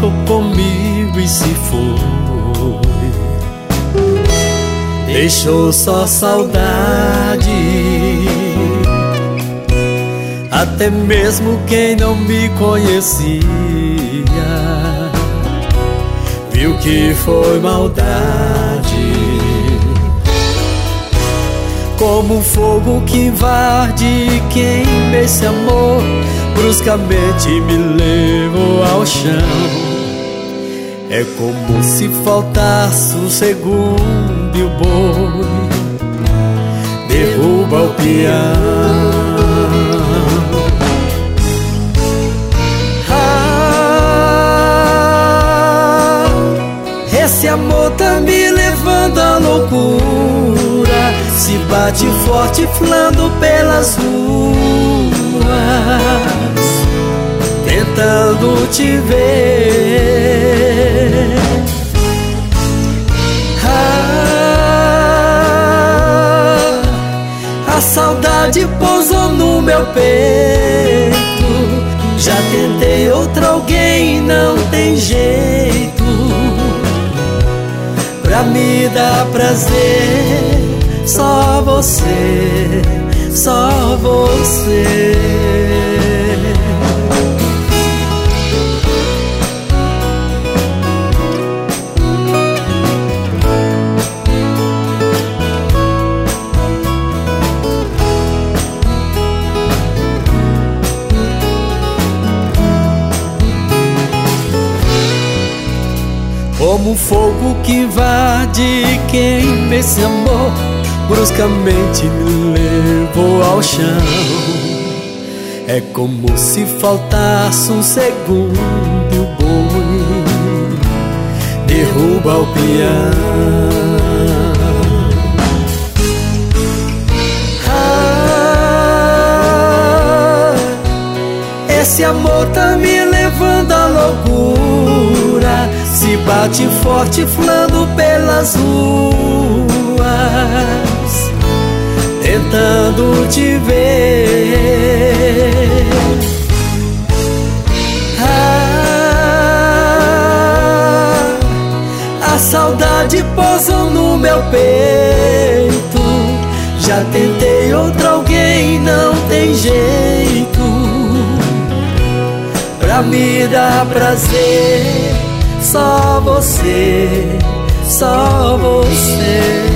ficou comigo e se foi. Deixou só saudade. Até mesmo quem não me conhecia viu que foi maldade. Como um fogo que invade, queima esse amor, bruscamente me levou ao chão. É como se faltasse um segundo e o boi derruba o peão. Esse amor tá me levando à loucura, se bate forte flando pelas ruas, tentando te ver. A saudade pousou no meu peito. Já tentei outra alguém, não tem jeito. Pra me dar prazer, só você, só você. Como um fogo que invade, queima esse amor, bruscamente me levou ao chão. É como se faltasse um segundo e o boi derruba o peão. Esse amor tá me levando à loucura, se bate forte flando pelas ruas, tentando te ver. A saudade pousou no meu peito. Já tentei outra alguém, não tem jeito. Pra me dar prazer, só você, só você.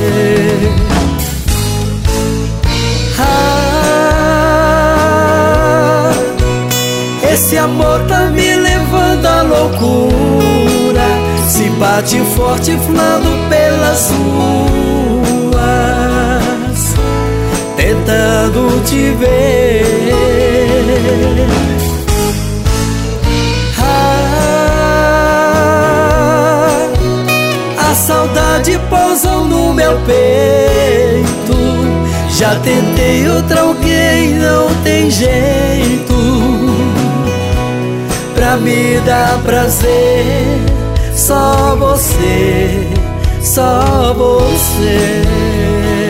Esse amor tá me levando à loucura, se bate forte flando pelas ruas, tentando te ver. A saudade pousou no meu peito. Já tentei outra alguém, não tem jeito. Pra me dar prazer, só você, só você.